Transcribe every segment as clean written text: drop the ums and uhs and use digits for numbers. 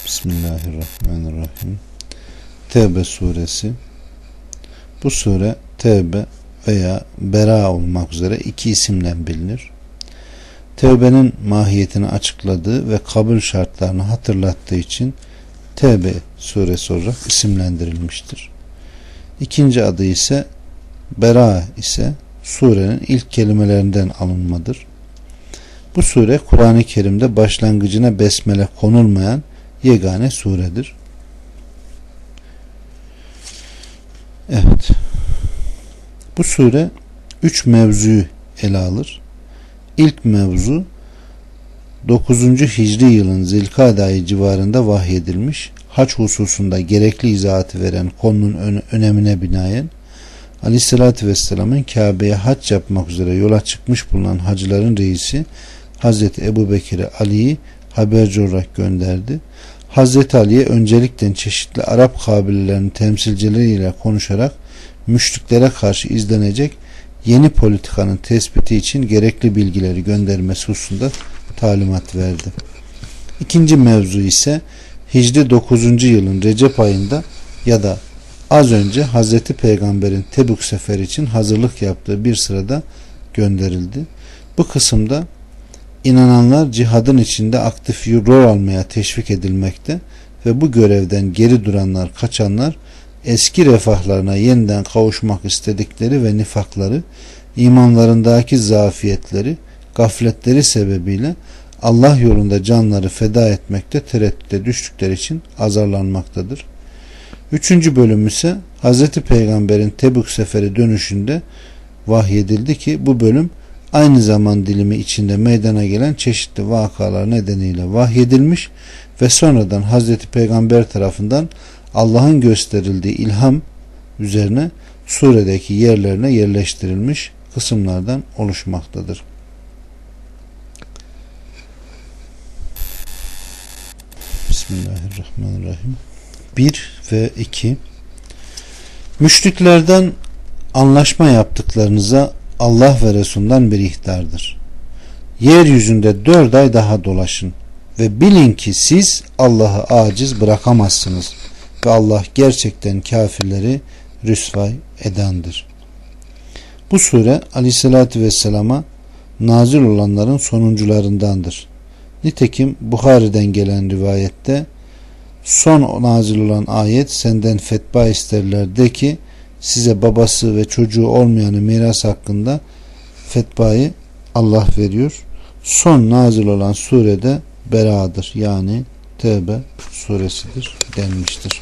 Bismillahirrahmanirrahim. Tevbe suresi. Bu sure Tevbe veya Bera olmak üzere iki isimle bilinir. Tevbenin mahiyetini açıkladığı ve kabul şartlarını hatırlattığı için Tevbe suresi olarak isimlendirilmiştir. İkinci adı ise Bera ise surenin ilk kelimelerinden alınmadır. Bu sure Kur'an-ı Kerim'de başlangıcına besmele konulmayan yegane suredir. Evet. Bu sure 3 mevzuyu ele alır. İlk mevzu 9. Hicri yılın Zilkade ayı civarında vahyedilmiş, hac hususunda gerekli izahatı veren konunun önemine binaen Aleyhisselatü Vesselam'ın Kabe'ye hac yapmak üzere yola çıkmış bulunan hacıların reisi Hazreti Ebu Bekir'e Ali'yi haberci olarak gönderdi. Hazreti Ali'ye öncelikle çeşitli Arap kabilelerinin temsilcileriyle konuşarak müşriklere karşı izlenecek yeni politikanın tespiti için gerekli bilgileri göndermesi hususunda talimat verdi. İkinci mevzu ise Hicri 9. yılın Recep ayında ya da az önce Hazreti Peygamber'in Tebük seferi için hazırlık yaptığı bir sırada gönderildi. Bu kısımda İnananlar cihadın içinde aktif rol almaya teşvik edilmekte ve bu görevden geri duranlar, kaçanlar eski refahlarına yeniden kavuşmak istedikleri ve nifakları, imanlarındaki zafiyetleri, gafletleri sebebiyle Allah yolunda canları feda etmekte tereddüte düştükleri için azarlanmaktadır. Üçüncü bölüm ise Hz. Peygamber'in Tebük seferi dönüşünde vahyedildi ki bu bölüm aynı zaman dilimi içinde meydana gelen çeşitli vakalar nedeniyle vahyedilmiş ve sonradan Hazreti Peygamber tarafından Allah'ın gösterildiği ilham üzerine suredeki yerlerine yerleştirilmiş kısımlardan oluşmaktadır. Bismillahirrahmanirrahim. 1 ve 2. Müşriklerden anlaşma yaptıklarınıza Allah ve Resulünden bir ihtardır. Yeryüzünde 4 ay daha dolaşın ve bilin ki siz Allah'ı aciz bırakamazsınız ve Allah gerçekten kafirleri rüsvay edendir. Bu sure Aleyhisselatü Vesselam'a nazil olanların sonuncularındandır. Nitekim Buhari'den gelen rivayette son nazil olan ayet senden fetva isterler de ki size babası ve çocuğu olmayanı miras hakkında fetvayı Allah veriyor. Son nazil olan surede Bera'dır. Yani Tevbe suresidir denmiştir.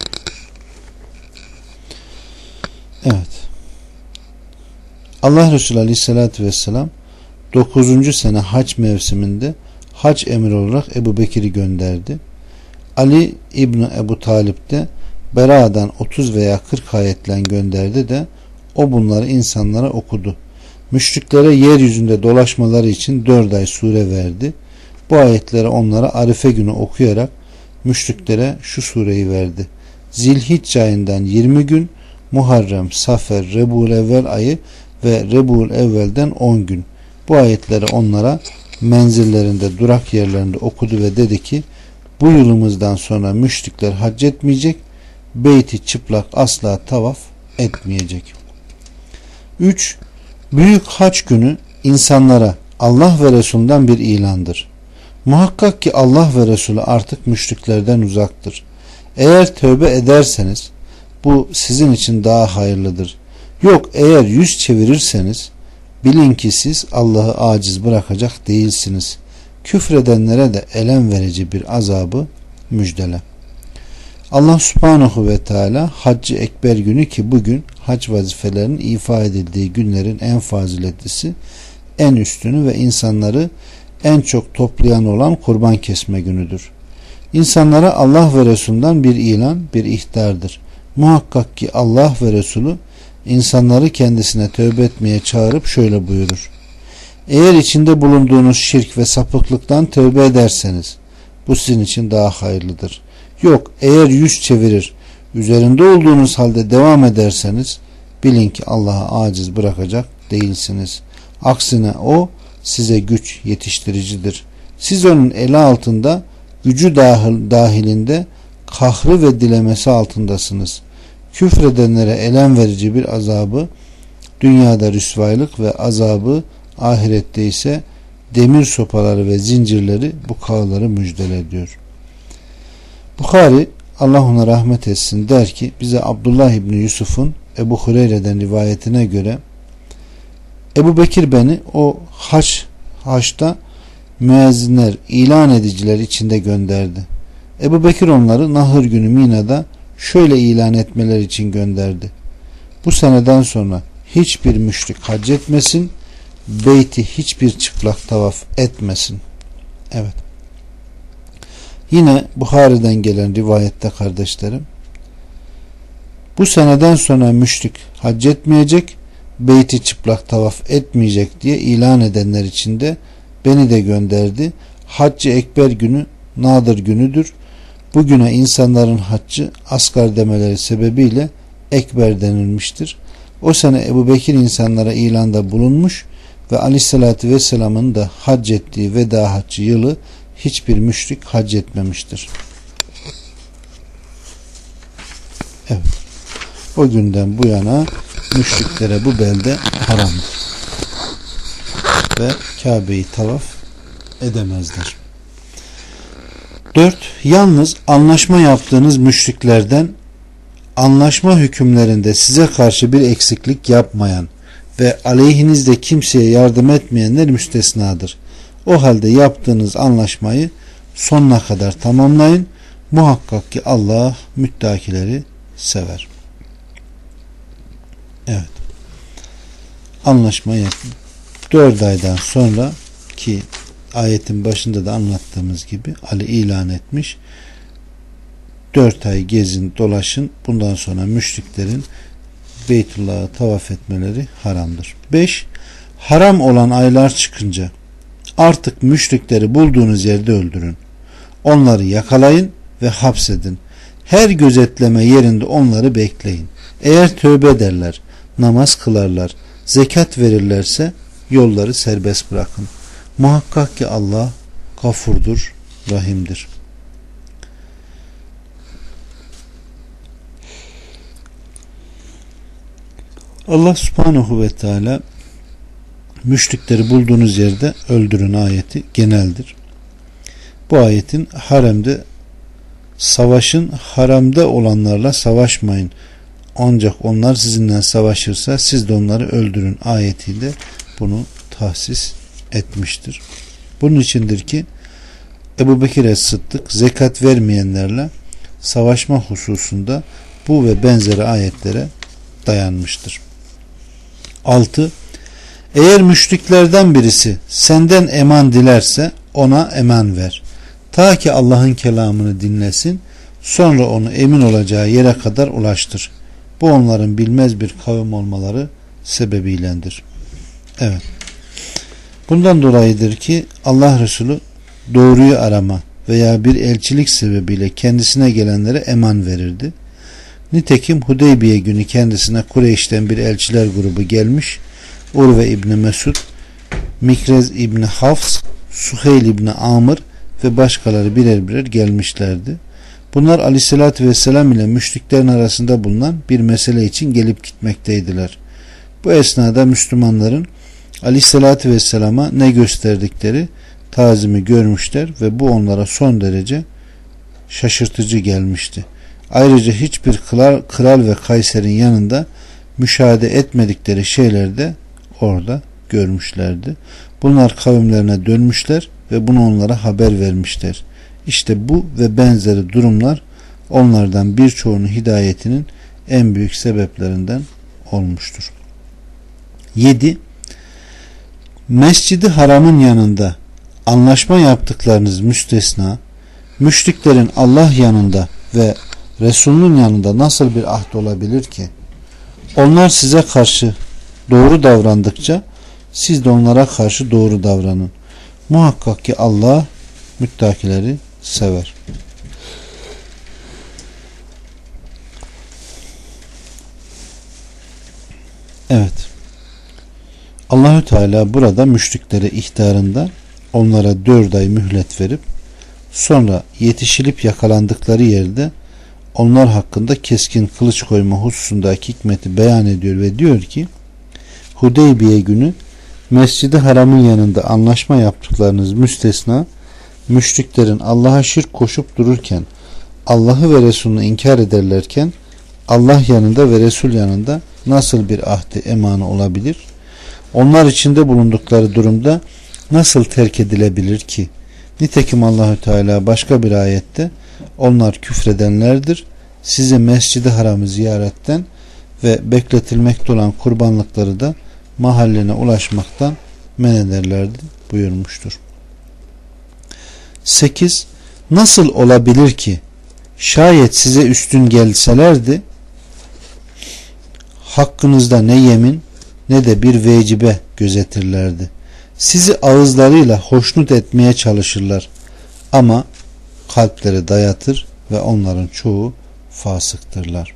Evet. Allah Resulü Aleyhisselatü Vesselam 9. sene hac mevsiminde hac emri olarak Ebu Bekir'i gönderdi. Ali İbni Ebu Talip de Bera'dan 30 veya 40 ayetle gönderdi de o bunları insanlara okudu. Müşriklere yeryüzünde dolaşmaları için 4 ay sure verdi. Bu ayetleri onlara Arife günü okuyarak müşriklere şu sureyi verdi. Zilhicce ayından 20 gün, Muharrem, Safer, Rebul Evvel ayı ve Rebul Evvel'den 10 gün. Bu ayetleri onlara menzillerinde, durak yerlerinde okudu ve dedi ki bu yılımızdan sonra müşrikler hac etmeyecek, beyti çıplak asla tavaf etmeyecek. 3. Büyük hac günü insanlara Allah ve Resulünden bir ilandır. Muhakkak ki Allah ve Resulü artık müşriklerden uzaktır. Eğer tövbe ederseniz bu sizin için daha hayırlıdır. Yok eğer yüz çevirirseniz bilin ki siz Allah'ı aciz bırakacak değilsiniz. Küfredenlere de elem verici bir azabı müjdele. Allah Subhanahu ve Teala Hac-ı Ekber günü ki bugün hac vazifelerinin ifa edildiği günlerin en faziletlisi, en üstünü ve insanları en çok toplayan olan kurban kesme günüdür. İnsanlara Allah ve Resulünden bir ilan, bir ihtardır. Muhakkak ki Allah ve Resulü insanları kendisine tövbe etmeye çağırıp şöyle buyurur. Eğer içinde bulunduğunuz şirk ve sapıklıktan tövbe ederseniz bu sizin için daha hayırlıdır. Yok eğer yüz çevirir üzerinde olduğunuz halde devam ederseniz bilin ki Allah'a aciz bırakacak değilsiniz. Aksine o size güç yetiştiricidir. Siz onun eli altında gücü dahilinde kahrı ve dilemesi altındasınız. Küfredenlere elem verici bir azabı, dünyada rüsvaylık ve azabı, ahirette ise demir sopaları ve zincirleri bu kağıları müjdeler diyor. Bukhari, Allah ona rahmet etsin, der ki bize Abdullah İbni Yusuf'un Ebu Hureyre'den rivayetine göre Ebu Bekir beni o haçta müezzinler, ilan ediciler içinde gönderdi. Ebu Bekir onları nahır günü Mina'da şöyle ilan etmeler için gönderdi: bu seneden sonra hiçbir müşrik hac etmesin, beyti hiçbir çıplak tavaf etmesin. Evet. Yine Buhari'den gelen rivayette kardeşlerim, bu seneden sonra müşrik hac etmeyecek, beyti çıplak tavaf etmeyecek diye ilan edenler içinde beni de gönderdi. Haccı Ekber günü nadir günüdür. Bugüne insanların haccı asgar demeleri sebebiyle Ekber denilmiştir. O sene Ebu Bekir insanlara ilanda bulunmuş ve Aleyhisselatü Vesselam'ın da hac ettiği veda haccı yılı hiçbir müşrik hac etmemiştir. Evet. O günden bu yana müşriklere bu belde haramdır ve Kabe'yi tavaf edemezler. 4. Yalnız anlaşma yaptığınız müşriklerden anlaşma hükümlerinde size karşı bir eksiklik yapmayan ve aleyhinizde kimseye yardım etmeyenler müstesnadır. O halde yaptığınız anlaşmayı sonuna kadar tamamlayın. Muhakkak ki Allah müttakileri sever. Evet. Anlaşma yapın. 4 aydan sonra, ki ayetin başında da anlattığımız gibi Ali ilan etmiş, 4 ay gezin dolaşın, bundan sonra müşriklerin Beytullah'ı tavaf etmeleri haramdır. 5. Haram olan aylar çıkınca artık müşrikleri bulduğunuz yerde öldürün. Onları yakalayın ve hapsedin. Her gözetleme yerinde onları bekleyin. Eğer tövbe ederler, namaz kılarlar, zekat verirlerse yolları serbest bırakın. Muhakkak ki Allah gafurdur, rahimdir. Allah subhanahu ve teala müşrikleri bulduğunuz yerde öldürün ayeti geneldir. Bu ayetin haremde savaşın, haramda olanlarla savaşmayın, ancak onlar sizinle savaşırsa siz de onları öldürün ayetiyle bunu tahsis etmiştir. Bunun içindir ki Ebu Bekir Es-Sıddık zekat vermeyenlerle savaşma hususunda bu ve benzeri ayetlere dayanmıştır. 6. Eğer müşriklerden birisi senden eman dilerse ona eman ver. Ta ki Allah'ın kelamını dinlesin, sonra onu emin olacağı yere kadar ulaştır. Bu onların bilmez bir kavim olmaları sebebiylendir. Evet. Bundan dolayıdır ki Allah Resulü doğruyu arama veya bir elçilik sebebiyle kendisine gelenlere eman verirdi. Nitekim Hudeybiye günü kendisine Kureyş'ten bir elçiler grubu gelmiş. Urve İbni Mesud, Mikrez İbni Hafs, Suheyl İbni Amr ve başkaları birer birer gelmişlerdi. Bunlar Aleyhisselatü Vesselam ile müşriklerin arasında bulunan bir mesele için gelip gitmekteydiler. Bu esnada Müslümanların Aleyhisselatü Vesselam'a ne gösterdikleri tazimi görmüşler ve bu onlara son derece şaşırtıcı gelmişti. Ayrıca hiçbir kral ve kayserin yanında müşahede etmedikleri şeyler de orada görmüşlerdi. Bunlar kavimlerine dönmüşler ve bunu onlara haber vermişler. İşte bu ve benzeri durumlar onlardan birçoğunun hidayetinin en büyük sebeplerinden olmuştur. 7. Mescid-i Haram'ın yanında anlaşma yaptıklarınız müstesna, müşriklerin Allah yanında ve Resulünün yanında nasıl bir ahd olabilir ki? Onlar size karşı doğru davrandıkça siz de onlara karşı doğru davranın. Muhakkak ki Allah müttakileri sever. Evet. Allahü Teala burada müşriklere ihtarında onlara 4 ay mühlet verip Sonra yetişilip yakalandıkları yerde onlar hakkında keskin kılıç koyma hususundaki hikmeti beyan ediyor ve diyor ki, Hudeybiye günü Mescid-i Haram'ın yanında anlaşma yaptıklarınız müstesna, müşriklerin Allah'a şirk koşup dururken, Allah'ı ve Resulünü inkar ederlerken, Allah yanında ve Resul yanında nasıl bir ahdi emanı olabilir? Onlar içinde bulundukları durumda nasıl terk edilebilir ki? Nitekim Allahü Teala başka bir ayette, onlar küfredenlerdir, sizi Mescid-i Haram'ı ziyaretten ve bekletilmekte olan kurbanlıkları da mahalline ulaşmaktan men ederlerdi buyurmuştur. 8. Nasıl olabilir ki şayet size üstün gelselerdi hakkınızda ne yemin ne de bir vecibe gözetirlerdi. Sizi ağızlarıyla hoşnut etmeye çalışırlar ama kalpleri dayatır ve onların çoğu fasıktırlar.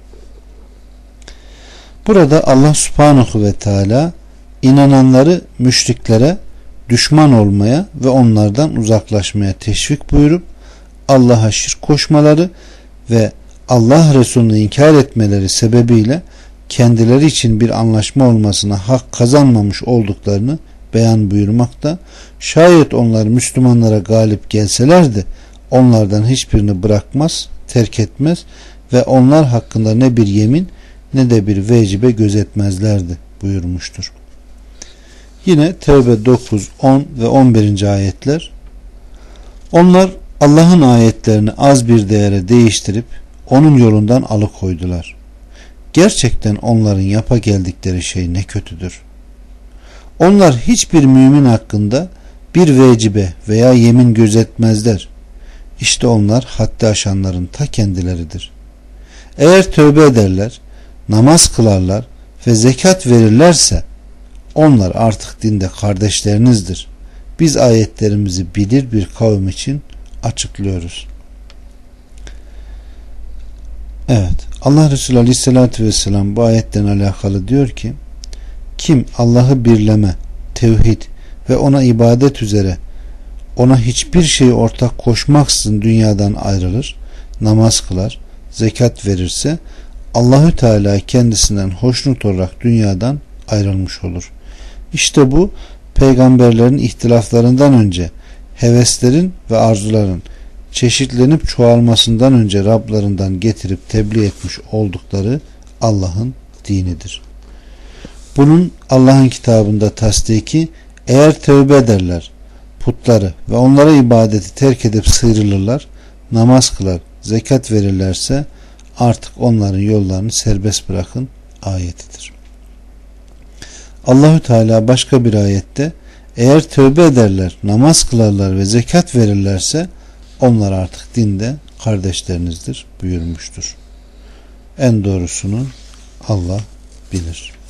Burada Allah Subhanahu ve Teala inananları müşriklere düşman olmaya ve onlardan uzaklaşmaya teşvik buyurup Allah'a şirk koşmaları ve Allah Resulü'nü inkar etmeleri sebebiyle kendileri için bir anlaşma olmasına hak kazanmamış olduklarını beyan buyurmakta. Şayet onlar Müslümanlara galip gelselerdi onlardan hiçbirini bırakmaz, terk etmez ve onlar hakkında ne bir yemin ne de bir vecibe gözetmezlerdi buyurmuştur. Yine Tevbe 9, 10 ve 11. ayetler, onlar Allah'ın ayetlerini az bir değere değiştirip onun yolundan alıkoydular. Gerçekten onların yapa geldikleri şey ne kötüdür. Onlar hiçbir mümin hakkında bir vecibe veya yemin gözetmezler. İşte onlar haddi aşanların ta kendileridir. Eğer tövbe ederler, namaz kılarlar ve zekat verirlerse onlar artık dinde kardeşlerinizdir. Biz ayetlerimizi bilir bir kavim için açıklıyoruz. Evet, Allah Resulü Aleyhisselatü Vesselam bu ayetten alakalı diyor ki, kim Allah'ı birleme, tevhid ve ona ibadet üzere ona hiçbir şeyi ortak koşmaksızın dünyadan ayrılır, namaz kılar, zekat verirse Allahü Teala kendisinden hoşnut olarak dünyadan ayrılmış olur. İşte bu peygamberlerin ihtilaflarından önce heveslerin ve arzuların çeşitlenip çoğalmasından önce Rablarından getirip tebliğ etmiş oldukları Allah'ın dinidir. Bunun Allah'ın kitabında tasdiki, eğer tövbe ederler, putları ve onlara ibadeti terk edip sıyrılırlar, namaz kılar, zekat verirlerse artık onların yollarını serbest bırakın ayetidir. Allahü Teala başka bir ayette, eğer tövbe ederler, namaz kılarlar ve zekat verirlerse onlar artık dinde kardeşlerinizdir buyurmuştur. En doğrusunu Allah bilir.